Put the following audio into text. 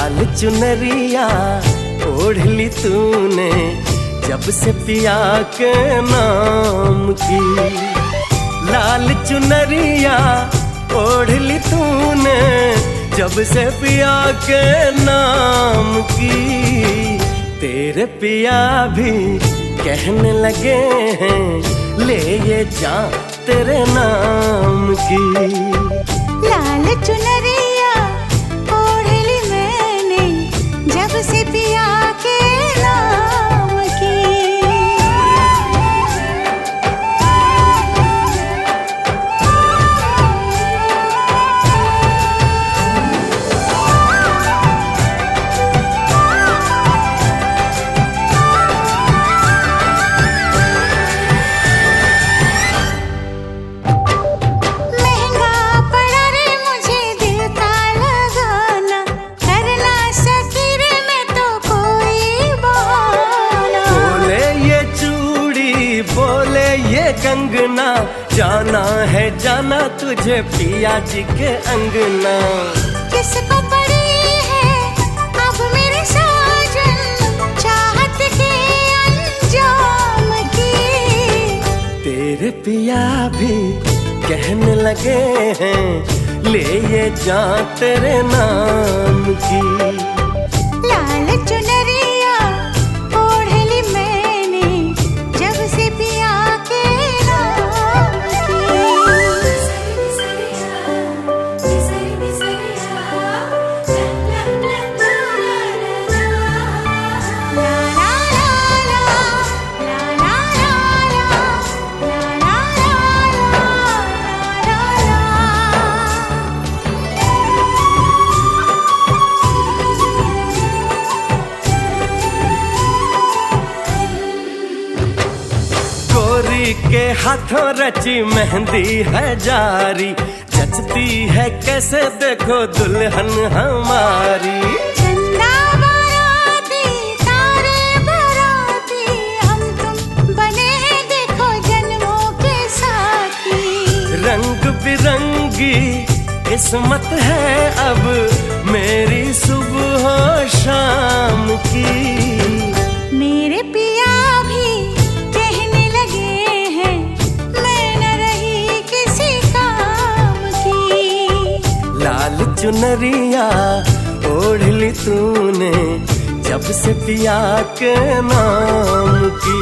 लाल चुनरिया ओढ़ ली तूने जब से पिया के नाम की। लाल चुनरिया ओढ़ ली तूने जब से पिया के नाम की। तेरे पिया भी कहने लगे हैं ले ये जा तेरे नाम की। लाल चुनरिया ओढ़ ली मैंने जब से पिया के नाम की। कंगना जाना है जाना तुझे पिया जी के अंगना। किसको पड़ी है अब मेरे साजन चाहत के अंजाम की। तेरे पिया भी कहने लगे हैं ले ये जा तेरे नाम की। लाल चुनरिया ओढ़ ली मैंने जब से पिया के के हाथों रची मेहंदी है जारी, जचती है कैसे देखो दुल्हन हमारी। चंदा बाराती तारे बाराती हम तुम बने हैं देखो जन्मों के साथी। रंग बिरंगी किस्मत है अब मेरी सुबह शाम की। मेरे पिया भी कहने लगे हैं मैं न रही किसी काम की। लाल चुनरिया ओढ़ ली तूने जब से पिया के नाम की।